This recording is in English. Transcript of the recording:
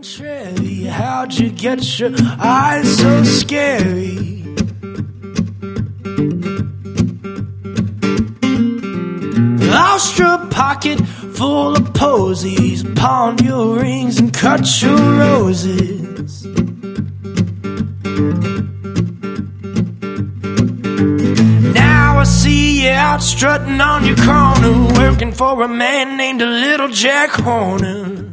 Trevi, how'd you get your eyes so scary? Lost your pocket full of posies, pawned your rings and cut your roses. Now I see you out strutting on your corner, working for a man named Little Jack Horner.